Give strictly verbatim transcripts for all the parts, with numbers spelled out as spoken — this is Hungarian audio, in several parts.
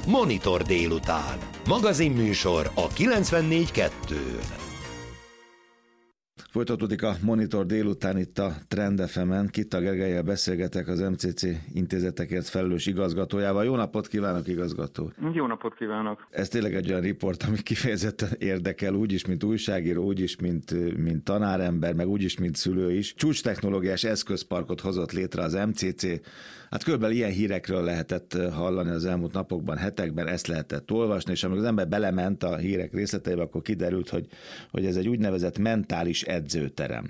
Monitor délután. Magazinműsor a kilencvennégy kettő. Folytatódik a Monitor délután itt a Trend ef emen. Kitta Gergellyel beszélgetek, az em cé cé intézetekért felelős igazgatójával. Jó napot kívánok, igazgató! Jó napot kívánok! Ez tényleg egy olyan riport, ami kifejezetten érdekel, úgyis, mint újságíró, úgyis, mint, mint tanárember, meg úgyis, mint szülő is. Csúcstechnológiás eszközparkot hozott létre az em cé cé. Hát körülbelül ilyen hírekről lehetett hallani az elmúlt napokban, hetekben, ezt lehetett olvasni, és amikor az ember belement a hírek részleteibe, akkor kiderült, hogy, hogy ez egy úgynevezett mentális edzőterem.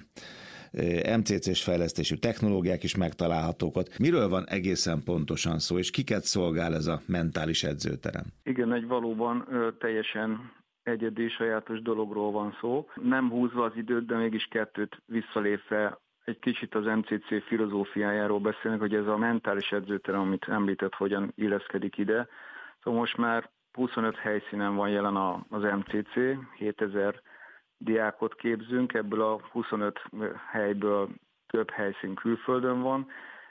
em cé cés fejlesztésű technológiák is megtalálhatók ott. Miről van egészen pontosan szó, és kiket szolgál ez a mentális edzőterem? Igen, egy valóban ö, teljesen egyedi, sajátos dologról van szó. Nem húzva az időt, de mégis kettőt visszalépve egy kicsit az em cé cé filozófiájáról beszélnek, hogy ez a mentális edzőterem, amit említett, hogyan illeszkedik ide. Szóval most már huszonöt helyszínen van jelen az em cé cé, hétezer diákot képzünk, ebből a huszonöt helyből több helyszín külföldön van,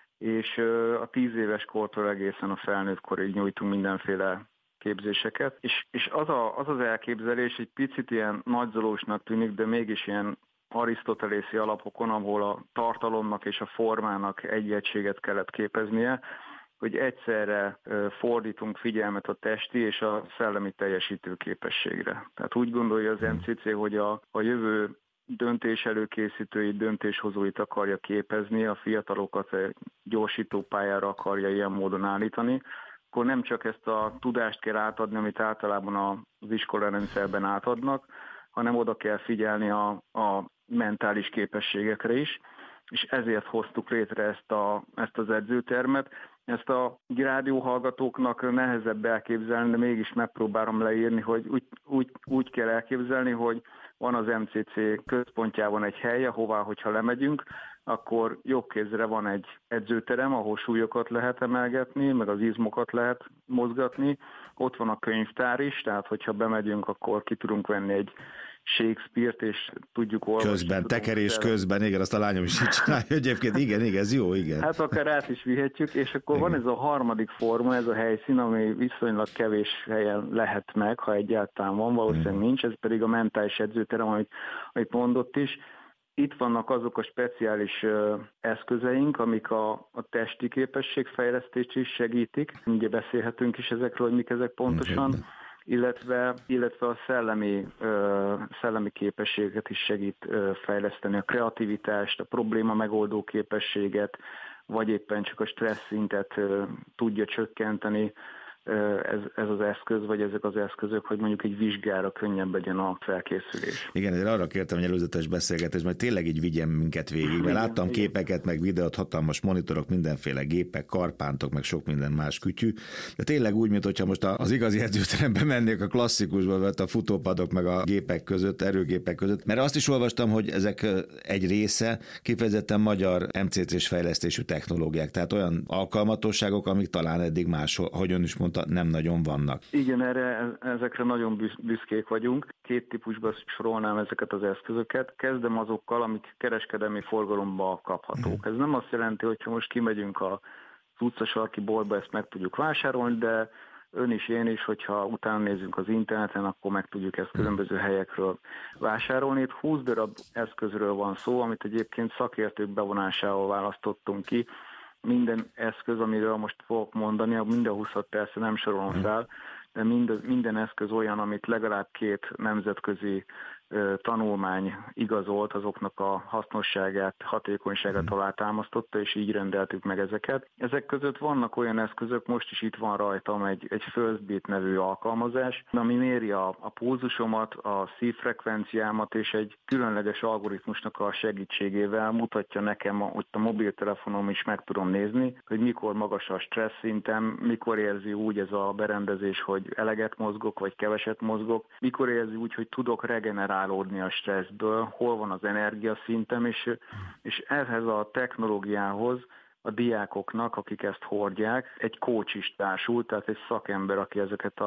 és a tíz éves kortól egészen a felnőtt korig nyújtunk mindenféle képzéseket. És, és az, a, az az elképzelés egy picit ilyen nagyzolósnak tűnik, de mégis ilyen arisztotelészi alapokon, ahol a tartalomnak és a formának egy egységet kellett képeznie, hogy egyszerre fordítunk figyelmet a testi és a szellemi teljesítő képességre. Tehát úgy gondolja az em cé cé, hogy a, a jövő döntés előkészítőit, döntéshozóit akarja képezni, a fiatalokat gyorsító pályára akarja ilyen módon állítani, akkor nem csak ezt a tudást kell átadni, amit általában az iskolarendszerben átadnak, hanem oda kell figyelni a, a mentális képességekre is, és ezért hoztuk létre ezt, a, ezt az edzőtermet. Ezt a rádióhallgatóknak nehezebb elképzelni, de mégis megpróbálom leírni, hogy úgy, úgy, úgy kell elképzelni, hogy van az em cé cé központjában egy hely, ahová, hogyha lemegyünk, akkor jobb kézre van egy edzőterem, ahol súlyokat lehet emelgetni, meg az izmokat lehet mozgatni. Ott van a könyvtár is, tehát hogyha bemegyünk, akkor ki tudunk venni egy Shakespeare-t, és tudjuk olvasni. Közben, tekerés fel. Közben, igen, azt a lányom is így csinálja. Egyébként igen, igen, ez jó, igen. Hát akár át is vihetjük, és akkor igen. Van ez a harmadik forma, ez a helyszín, ami viszonylag kevés helyen lehet meg, ha egyáltalán van, valószínűleg hmm. nincs, ez pedig a mentális edzőterem, amit, amit mondott is. Itt vannak azok a speciális uh, eszközeink, amik a, a testi képességfejlesztést is segítik. Ugye beszélhetünk is ezekről, hogy mik ezek pontosan. Hmm. Illetve, illetve a szellemi, ö, szellemi képességet is segít ö, fejleszteni, a kreativitást, a probléma megoldó képességet, vagy éppen csak a stressz szintet ö, tudja csökkenteni ez, ez az eszköz, vagy ezek az eszközök, hogy mondjuk egy vizsgára könnyebb legyen a felkészülés. Igen, én arra kértem egy előzetes beszélgetést, mert tényleg így vigyen minket végig, mert láttam igen, képeket, meg videót, hatalmas monitorok, mindenféle gépek, karpántok, meg sok minden más kütyű, de tényleg úgy, mintha most az igazi edzőterembe mennék a klasszikusba, vagy a futópadok, meg a gépek között, erőgépek között, mert azt is olvastam, hogy ezek egy része kifejezetten magyar em cé cés fejlesztésű technológiák, tehát olyan alkalmatosságok, amik talán eddig máshol, hogy ön is mondta, nem nagyon vannak. Igen, erre, ezekre nagyon büszkék vagyunk. Két típusban sorolnám ezeket az eszközöket. Kezdem azokkal, amik kereskedelmi forgalomba kaphatók. Ez nem azt jelenti, hogy most kimegyünk az utcasarki boltba, ezt meg tudjuk vásárolni, de ön is, én is, hogyha utána nézzünk az interneten, akkor meg tudjuk ezt különböző helyekről vásárolni. Itt húsz darab eszközről van szó, amit egyébként szakértők bevonásával választottunk ki. Minden eszköz, amiről most fogok mondani, minden húszat persze nem sorolom fel, de minden, minden eszköz olyan, amit legalább két nemzetközi ö, tanulmány igazolt, azoknak a hasznosságát, hatékonyságát alátámasztotta, és így rendeltük meg ezeket. Ezek között vannak olyan eszközök, most is itt van rajtam egy, egy FirstBeat nevű alkalmazás, ami méri a, a pulzusomat, a szívfrekvenciámat, és egy különleges algoritmusnak a segítségével mutatja nekem, hogy a mobiltelefonom is meg tudom nézni, hogy mikor magas a stressz szintem, mikor érzi úgy ez a berendezés, hogy eleget mozgok, vagy keveset mozgok, mikor érzi úgy, hogy tudok regenerálódni a stresszből, hol van az energiaszintem, és, és ehhez a technológiához a diákoknak, akik ezt hordják, egy coach is társul, tehát egy szakember, aki ezeket a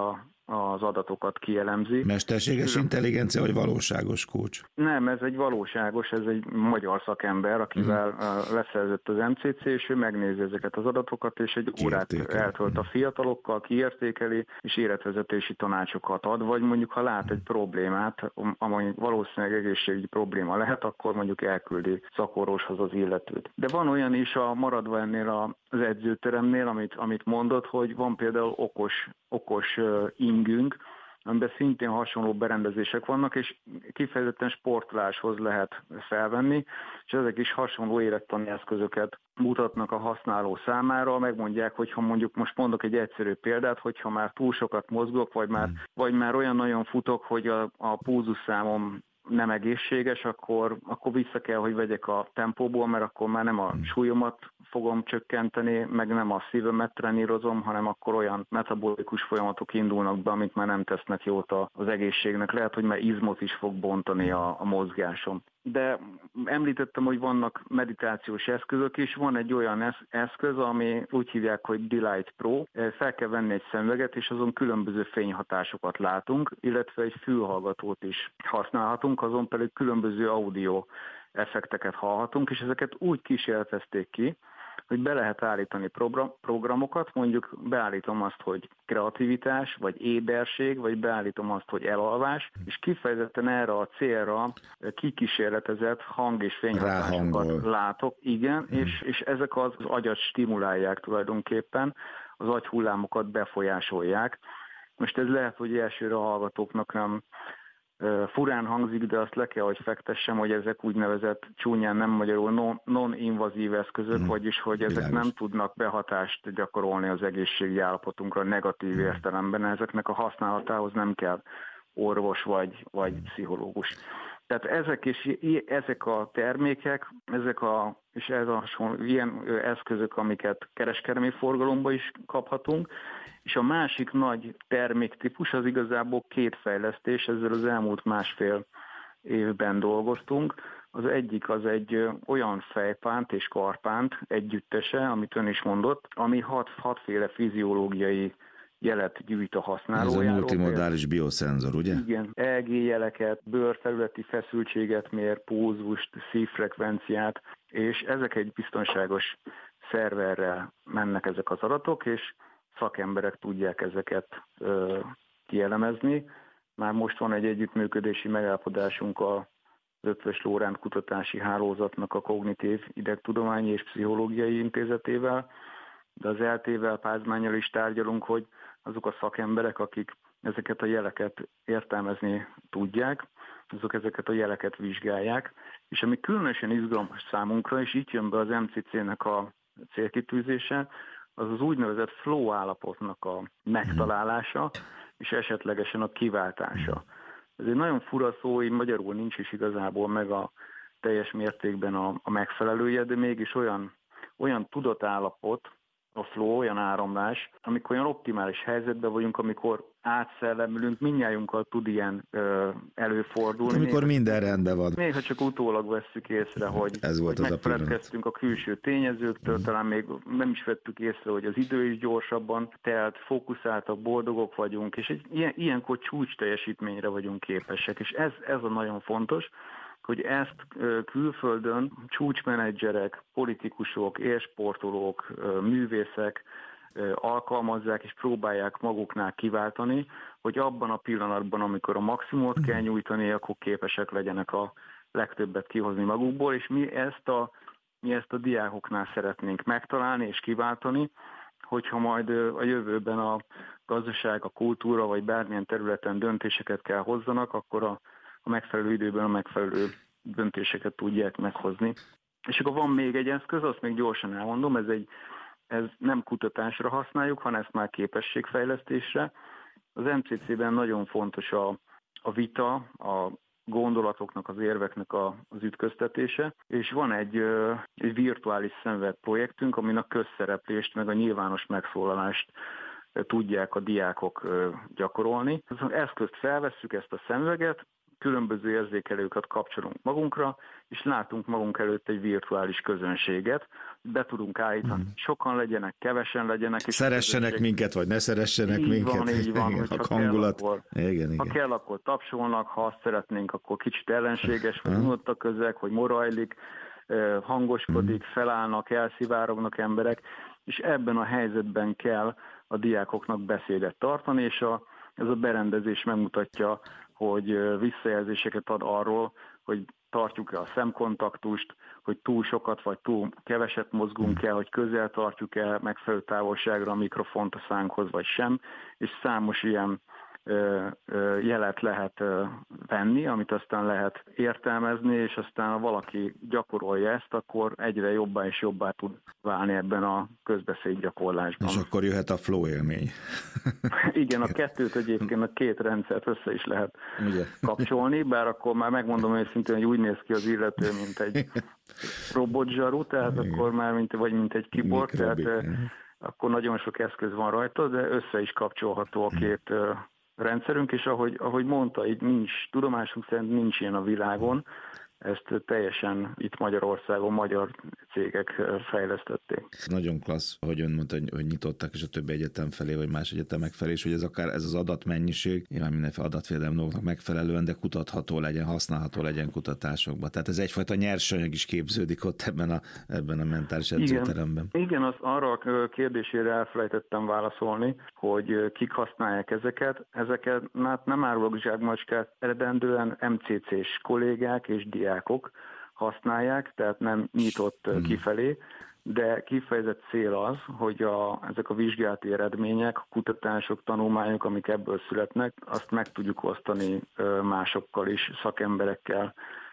az adatokat kielemzi. Mesterséges Külön... intelligencia, vagy valóságos coach? Nem, ez egy valóságos, ez egy magyar szakember, akivel uh-huh. leszerzett az em cé cé, és ő megnézi ezeket az adatokat, és egy órát eltölt a fiatalokkal, kiértékeli, és életvezetési tanácsokat ad, vagy mondjuk ha lát egy problémát, amely valószínűleg egészségügyi probléma lehet, akkor mondjuk elküldi szakorvoshoz az illetőt. De van olyan is, a maradva ennél az edzőteremnél, amit, amit mondott, hogy van például okos, okos ingünk, amiben szintén hasonló berendezések vannak, és kifejezetten sportoláshoz lehet felvenni, és ezek is hasonló élettani eszközöket mutatnak a használó számára, megmondják, hogyha mondjuk most mondok egy egyszerű példát, hogyha már túl sokat mozgok, vagy már, vagy már olyan nagyon futok, hogy a, a pulzusszámom nem egészséges, akkor, akkor vissza kell, hogy vegyek a tempóból, mert akkor már nem a súlyomat fogom csökkenteni, meg nem a szívemet trenírozom, hanem akkor olyan metabolikus folyamatok indulnak be, amik már nem tesznek jót az egészségnek. Lehet, hogy már izmot is fog bontani a, a mozgásom. De említettem, hogy vannak meditációs eszközök is, van egy olyan eszköz, ami úgy hívják, hogy Delight Pro. Fel kell venni egy szemüveget, és azon különböző fényhatásokat látunk, illetve egy fülhallgatót is használhatunk, azon pedig különböző audio effekteket hallhatunk, és ezeket úgy kísérletezték ki, hogy be lehet állítani programokat, mondjuk beállítom azt, hogy kreativitás, vagy éberség, vagy beállítom azt, hogy elalvás, és kifejezetten erre a célra kikísérletezett hang- és fényhatásokat látok, igen, hmm. és, és ezek az agyat stimulálják tulajdonképpen, az agyhullámokat befolyásolják. Most ez lehet, hogy elsőre a hallgatóknak nem furán hangzik, de azt le kell, hogy fektessem, hogy ezek úgynevezett csúnyán nem magyarul non-invazív eszközök, mm. vagyis hogy ezek Világos. Nem tudnak behatást gyakorolni az egészségi állapotunkra negatív mm. értelemben, ezeknek a használatához nem kell orvos vagy, vagy mm. pszichológus. Tehát ezek, és, ezek a termékek, ezek a, és ez a ilyen eszközök, amiket kereskedelmi forgalomba is kaphatunk, és a másik nagy terméktípus az igazából két fejlesztés, ezzel az elmúlt másfél évben dolgoztunk. Az egyik az egy olyan fejpánt és karpánt együttese, amit ön is mondott, ami hat, hatféle fiziológiai jelet gyűjt a használójáról. Ez a multimodális bioszenzor, ugye? Igen. é gé jeleket, bőrfelületi feszültséget mér, pulzust, szívfrekvenciát, és ezek egy biztonságos szerverrel mennek ezek az adatok, és szakemberek tudják ezeket ö, kielemezni. Már most van egy együttműködési megállapodásunk az Ötvös Loránd Kutatási Hálózatnak a Kognitív Idegtudományi és Pszichológiai Intézetével, de az é el té-vel, Pázmánnyal is tárgyalunk, hogy azok a szakemberek, akik ezeket a jeleket értelmezni tudják, azok ezeket a jeleket vizsgálják, és ami különösen izgalmas számunkra, és itt jön be az em cé cé-nek a célkitűzése, az az úgynevezett flow állapotnak a megtalálása, és esetlegesen a kiváltása. Ez egy nagyon fura szó, így magyarul nincs is igazából meg a teljes mértékben a, a megfelelője, de mégis olyan, olyan tudatállapot, a flow, olyan áramlás, amikor olyan optimális helyzetben vagyunk, amikor átszellemülünk, mindnyájunkkal tud ilyen ö, előfordulni. Amikor még, minden rendben van. Még ha csak utólag vesszük észre, hogy, Ez volt hogy az megfeledkeztünk a, a külső tényezőktől, mm. talán még nem is vettük észre, hogy az idő is gyorsabban telt, fókuszáltak, boldogok vagyunk, és egy, ilyen, ilyenkor csúcs teljesítményre vagyunk képesek, és ez, ez a nagyon fontos, hogy ezt külföldön csúcsmenedzserek, politikusok, élsportolók, művészek alkalmazzák és próbálják maguknál kiváltani, hogy abban a pillanatban, amikor a maximumot kell nyújtani, akkor képesek legyenek a legtöbbet kihozni magukból, és mi ezt a, mi ezt a diákoknál szeretnénk megtalálni és kiváltani, hogyha majd a jövőben a gazdaság, a kultúra vagy bármilyen területen döntéseket kell hozzanak, akkor a a megfelelő időben a megfelelő döntéseket tudják meghozni. És akkor van még egy eszköz, azt még gyorsan elmondom, ez, egy, ez nem kutatásra használjuk, hanem ezt már képességfejlesztésre. Az em cé cé-ben nagyon fontos a, a vita, a gondolatoknak, az érveknek a, az ütköztetése, és van egy, egy virtuális szemüveg projektünk, amin a közszereplést, meg a nyilvános megszólalást tudják a diákok gyakorolni. Az eszközt felvesszük, ezt a szemüveget, különböző érzékelőket kapcsolunk magunkra, és látunk magunk előtt egy virtuális közönséget, be tudunk állítani, mm. sokan legyenek, kevesen legyenek. És szeressenek minket, vagy ne szeressenek így minket. Van, így van, igen, hogy a hangulat. Kell, akkor, igen, igen. ha kell, akkor tapsolnak, ha azt szeretnénk, akkor kicsit ellenséges, vagy unott a közeg, hogy morajlik, hangoskodik, mm. felállnak, elszivárognak emberek, és ebben a helyzetben kell a diákoknak beszédet tartani, és a, ez a berendezés megmutatja, hogy visszajelzéseket ad arról, hogy tartjuk-e a szemkontaktust, hogy túl sokat vagy túl keveset mozgunk-e, hogy közel tartjuk-e megfelelő távolságra a mikrofont a szánkhoz, vagy sem, és számos ilyen jelet lehet venni, amit aztán lehet értelmezni, és aztán ha valaki gyakorolja ezt, akkor egyre jobbá és jobbá tud válni ebben a közbeszéd gyakorlásban. És akkor jöhet a flow élmény. Igen, a kettőt egyébként, a két rendszert össze is lehet Ugye? kapcsolni, bár akkor már megmondom őszintén, hogy úgy néz ki az illető, mint egy robotzsaru, tehát Igen. akkor már mint, vagy mint egy keyboard, tehát Igen. akkor nagyon sok eszköz van rajta, de össze is kapcsolható a két rendszerünk, és ahogy, ahogy mondta, így nincs, tudomásunk szerint nincs ilyen a világon, ezt teljesen itt Magyarországon magyar cégek fejlesztették. Nagyon klassz, hogy ön mondta, hogy nyitottak is a többi egyetem felé, vagy más egyetemek felé, és hogy ez akár ez az adatmennyiség, nyilván mindenféle adatvédelmi dolgoknak megfelelően, de kutatható legyen, használható legyen kutatásokban. Tehát ez egyfajta nyersanyag is képződik ott ebben a, ebben a mentális edzőteremben. Igen, Igen, az arra a kérdésére elfelejtettem válaszolni, hogy kik használják ezeket. Ezeket hát nem árulok zsákmacskát, eredendően em cé cés kollégák és diákok használják, tehát nem nyitott hmm. kifelé, de kifejezett cél az, hogy a, ezek a vizsgálati eredmények, a kutatások, tanulmányok, amik ebből születnek, azt meg tudjuk osztani másokkal is, szakemberekkel,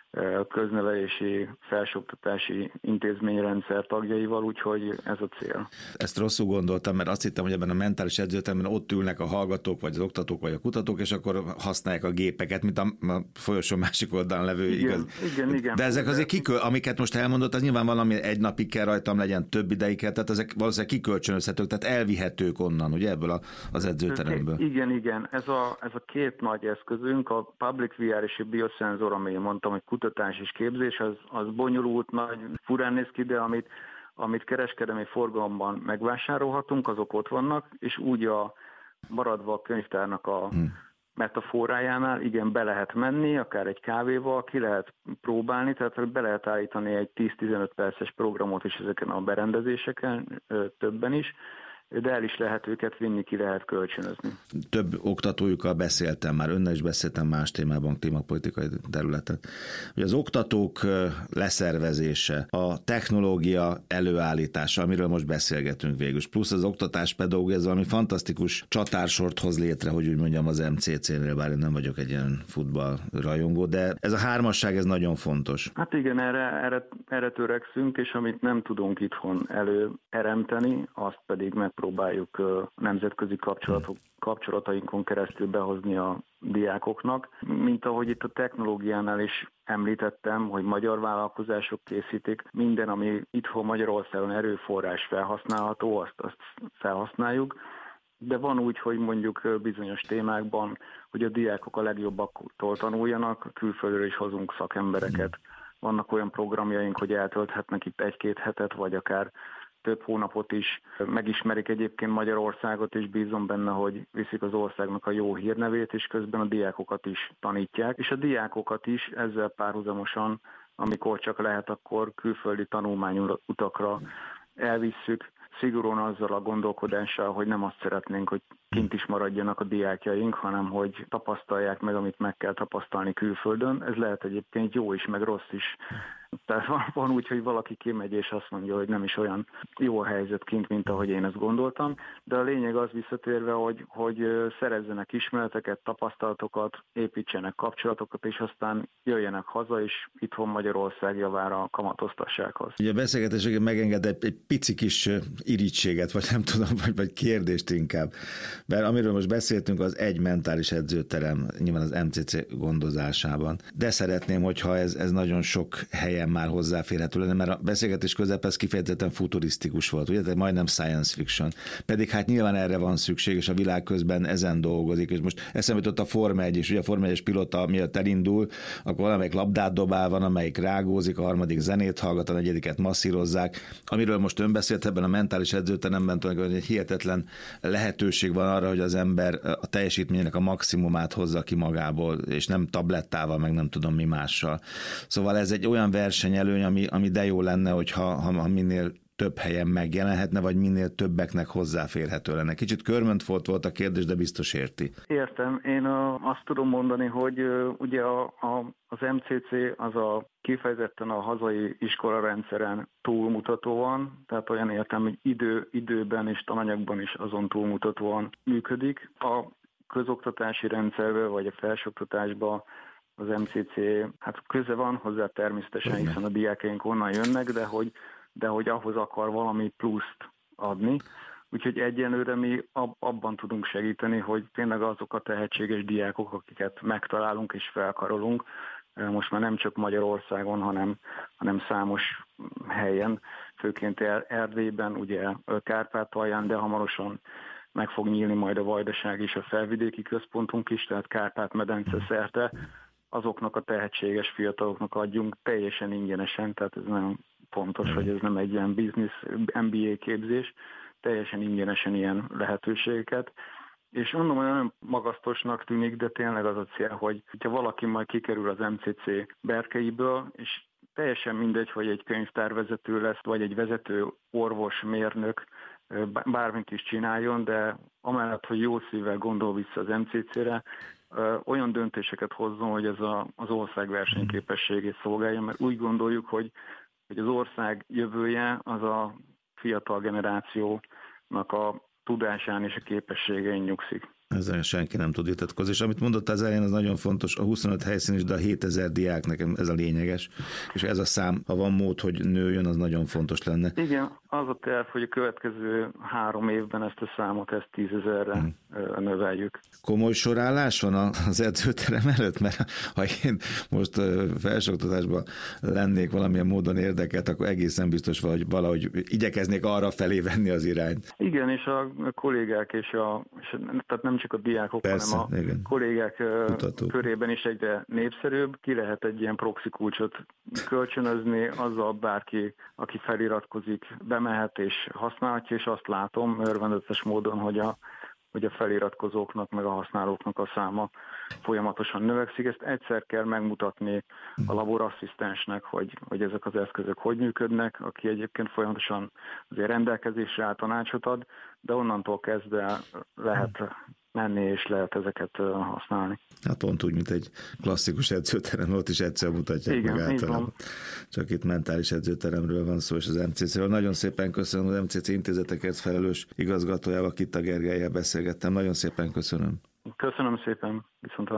köznevelési, felsőoktatási intézményrendszer tagjaival, úgyhogy ez a cél. Ezt rosszul gondoltam, mert azt hittem, hogy ebben a mentális edzőteremben ott ülnek a hallgatók, vagy az oktatók, vagy a kutatók, és akkor használják a gépeket, mint a, a folyosó másik oldalon levő igen, igaz. Igen, igen. De ezek azért kiköl, amiket most elmondott, az nyilván valami egy napig kell rajtam legyen, több ideig kell, tehát ezek valószínűleg kikölcsönözhetők, tehát elvihetők onnan, ugye ebből a, az edzőteremből. Igen, igen. Ez a, ez a két nagy eszközünk, a Public vé er és a Biosensor, amely mondtam, hogy kutatás és képzés, az, az bonyolult, nagy, furán néz ki, de amit, amit kereskedelmi forgalomban megvásárolhatunk, azok ott vannak, és úgy a maradva a könyvtárnak a hmm. metaforájánál, igen, be lehet menni, akár egy kávéval, ki lehet próbálni, tehát be lehet állítani egy tíz-tizenöt perces programot is ezeken a berendezéseken, többen is, de el is lehet őket vinni, ki lehet kölcsönözni. Több oktatójukkal beszéltem már, önnel is beszéltem más témában, klímapolitikai területen. Ugye az oktatók leszervezése, a technológia előállítása, amiről most beszélgetünk végül, plusz az oktatás pedagógia, ez valami fantasztikus csatársort hoz létre, hogy úgy mondjam az em cé cé-nél, bár én nem vagyok egy ilyen futballrajongó, de ez a hármasság, ez nagyon fontos. Hát igen, erre, erre, erre törekszünk, és amit nem tudunk itthon előteremteni, azt pedig meg próbáljuk nemzetközi kapcsolatok, kapcsolatainkon keresztül behozni a diákoknak. Mint ahogy itt a technológiánál is említettem, hogy magyar vállalkozások készítik, minden, ami itthon Magyarországon erőforrás felhasználható, azt, azt felhasználjuk, de van úgy, hogy mondjuk bizonyos témákban, hogy a diákok a legjobbaktól tanuljanak, külföldről is hozunk szakembereket. Vannak olyan programjaink, hogy eltölthetnek itt egy-két hetet, vagy akár több hónapot is, megismerik egyébként Magyarországot, és bízom benne, hogy viszik az országnak a jó hírnevét, és közben a diákokat is tanítják. És a diákokat is ezzel párhuzamosan, amikor csak lehet, akkor külföldi tanulmányutakra elvisszük, szigorúan azzal a gondolkodással, hogy nem azt szeretnénk, hogy kint is maradjanak a diákjaink, hanem hogy tapasztalják meg, amit meg kell tapasztalni külföldön. Ez lehet egyébként jó is, meg rossz is. Tehát van, van úgy, hogy valaki kimegy és azt mondja, hogy nem is olyan jó a helyzet kint, mint ahogy én ezt gondoltam, de a lényeg az visszatérve, hogy, hogy szerezzenek ismereteket, tapasztalatokat, építsenek kapcsolatokat, és aztán jöjjenek haza, és itthon Magyarország javára kamatoztassák azt. Ugye a beszélgetéseket megenged egy, egy pici kis irítséget, vagy nem tudom, vagy, vagy kérdést inkább. Mert amiről most beszéltünk, az egy mentális edzőterem, nyilván az em cé cé gondozásában. De szeretném, hogyha ez, ez nagyon sok helyen helyen már hozzáférhető lenne, mert a beszélgetés közepén ez kifejezetten futurisztikus volt, ugye, tehát majdnem science fiction. Pedig hát nyilván erre van szükség, és a világ közben ezen dolgozik, és most eszembe jutott a Forma egy, és ugye a Forma egyes pilóta miatt elindul, akkor valamelyik labdát dobál, van, amelyik rágózik, a harmadik zenét hallgat, a negyediket masszírozzák. Amiről most ön beszélt ebben a mentális edzőteremben, hogy egy hihetetlen lehetőség van arra, hogy az ember a teljesítményének a maximumát hozza ki magából, és nem tablettával, meg nem tudom mi mással. Szóval ez egy olyan versenyelőny, ami, ami de jó lenne, hogyha ha, ha minél több helyen megjelenhetne, vagy minél többeknek hozzáférhető lenne. Kicsit körmöntfolt volt a kérdés, de biztos érti. Értem. Én a, azt tudom mondani, hogy uh, ugye a, a, az em cé cé az a kifejezetten a hazai iskolarendszeren túlmutatóan, tehát olyan értem, hogy idő, időben és tananyagban is azon túlmutatóan működik. A közoktatási rendszerben, vagy a felsőoktatásban az em cé cé, hát köze van hozzá természetesen, hiszen a diákjaink onnan jönnek, de hogy de hogy ahhoz akar valami pluszt adni. Úgyhogy egyenlőre mi abban tudunk segíteni, hogy tényleg azok a tehetséges diákok, akiket megtalálunk és felkarolunk, most már nem csak Magyarországon, hanem, hanem számos helyen, főként Erdélyben, ugye Kárpátalján, de hamarosan meg fog nyílni majd a Vajdaság és a felvidéki központunk is, tehát Kárpát-medence szerte, azoknak a tehetséges fiataloknak adjunk teljesen ingyenesen, tehát ez nagyon fontos, hogy ez nem egy ilyen business em bé á képzés, teljesen ingyenesen ilyen lehetőségeket. És mondom, hogy nagyon magasztosnak tűnik, de tényleg az a cél, hogy ha valaki majd kikerül az em cé cé berkeiből, és teljesen mindegy, hogy egy könyvtárvezető lesz, vagy egy vezető orvos, mérnök, bármit is csináljon, de amellett, hogy jó szívvel gondol vissza az em cé cére, olyan döntéseket hozzon, hogy ez a, az ország versenyképességét szolgálja, mert úgy gondoljuk, hogy, hogy az ország jövője az a fiatal generációnak a tudásán és a képességein nyugszik. Ezzel senki nem tud vitatkozni. És amit mondott az elején, az nagyon fontos, a huszonöt helyszín is, de a hétezer diák, nekem ez a lényeges. És ez a szám, ha van mód, hogy nőjön, az nagyon fontos lenne. Igen, az a terv, hogy a következő három évben ezt a számot, ezt tízezerre hmm. növeljük. Komoly sorállás van az edzőterem előtt? Mert ha én most felsőoktatásban lennék valamilyen módon érdekelt, akkor egészen biztos valahogy, valahogy igyekeznék arra felé venni az irányt. Igen, és a kollégák, és a, és tehát nem csak a diákok, persze, hanem a igen. kollégák Kutatók körében is egyre népszerűbb. Ki lehet egy ilyen proxy kulcsot kölcsönözni, azzal bárki, aki feliratkozik, bemehet és használhatja, és azt látom örvendetes módon, hogy a, hogy a feliratkozóknak, meg a használóknak a száma folyamatosan növekszik. Ezt egyszer kell megmutatni a laborasszisztensnek, hogy, hogy ezek az eszközök hogy működnek, aki egyébként folyamatosan azért rendelkezésre áll, tanácsot ad, de onnantól kezdve lehet menni, és lehet ezeket használni. Hát pont úgy, mint egy klasszikus edzőterem, ott is egyszer mutatják igen, meg általában. Csak itt mentális edzőteremről van szó, és az em cé cé-ről. Nagyon szépen köszönöm, az em cé cé intézetekért felelős igazgatójával, Kitta Gergellyel beszélgettem. Nagyon szépen köszönöm. Köszönöm szépen, viszont